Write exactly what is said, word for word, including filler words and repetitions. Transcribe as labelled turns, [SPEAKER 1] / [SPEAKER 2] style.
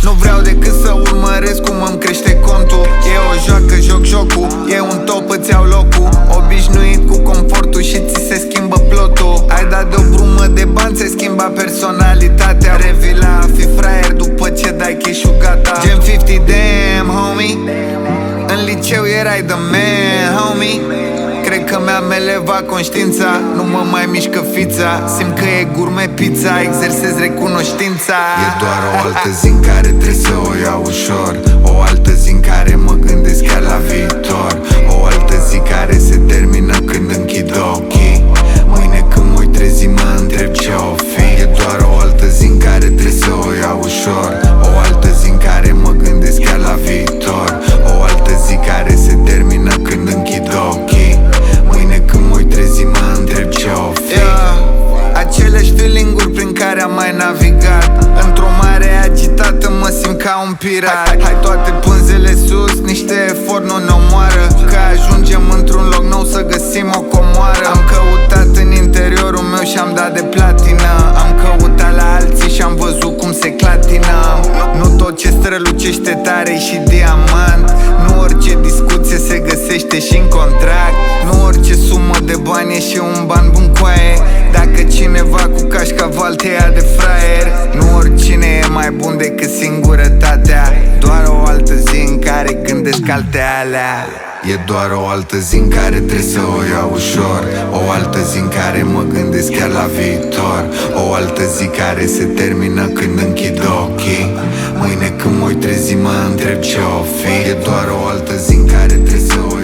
[SPEAKER 1] Nu vreau decât să urmăresc cum îmi crește contul. E o joacă, joc jocul, e un top, îți iau locul. Obișnuit cu confortul și ți se schimbă plotul. Ai dat de o brumă de bani, ți-ai schimbat personalitatea. Revii la a fi fraier după ce dai cash-ul gata. Gen cincizeci, damn, homie. În liceu erai the man, homie. Cred că mi-am elevat conștiința. Nu mă mai mișcă fița. Simt că e gourmet pizza. Exersez recunoștința.
[SPEAKER 2] E doar o altă zi în care trebuie să o iau ușor. O altă zi în care mă gândesc chiar la viitor. O altă zi care se termină când închid ochii. Mâine când mă trezi mă întreb ce o fi. E doar o altă zi în care trebuie să o iau ușor. O altă zi în care mă gândesc chiar la viitor. O altă zi care se termină când închid ochii. Mâine când mă trezi mă întreb ce o fi.
[SPEAKER 1] Yeah. Aceleși feeling-uri prin care am mai navigat. Într-o mare agitată mă simt ca un pirat. Hai, hai toate pânzele sus, niște efort nu ne omoară. Că ajungem într-un loc nou să găsim o comoară. Am căutat în interiorul meu și am dat de platină. Am căutat la alții și am văzut cum se clatină. Nu tot ce strălucește tare și diamant. Nu orice discuție se găsește și în contract. Nu orice sumă de bani e și un ban bun coaie. Dacă cineva cu cașcaval te ia de fraier. Nu oricine e mai bun decât singurătatea. Doar o altă zi în care gândesc alte alea.
[SPEAKER 2] E doar o altă zi în care trebuie să o iau ușor. O altă zi în care mă gândesc chiar la viitor. O altă zi care se termină când închid ochii. Mâine când mă trezi mă întreb ce o fi. E doar o altă zi în care trebuie să o